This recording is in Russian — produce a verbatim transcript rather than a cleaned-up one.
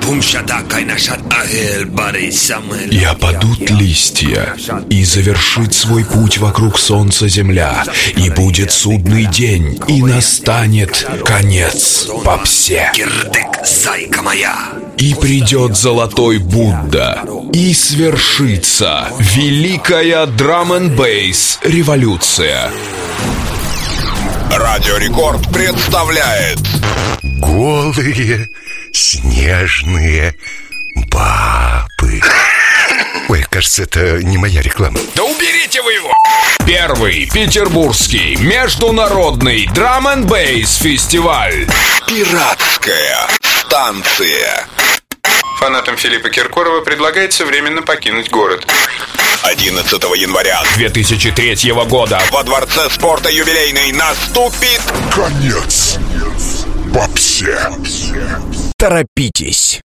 И опадут листья, и завершит свой путь вокруг солнца земля, и будет судный день, и настанет конец попсе. Зайка моя. И придет золотой Будда, и свершится великая драм-н-бейс революция. Радио Рекорд представляет голые снежные бабы. Ой, кажется, это не моя реклама. Да уберите вы его! Первый петербургский международный драм-н-бейс фестиваль. Пиратская станция. Фанатам Филиппа Киркорова предлагается временно покинуть город. одиннадцатого января две тысячи третьего года во Дворце спорта юбилейный наступит конец попсе. Торопитесь.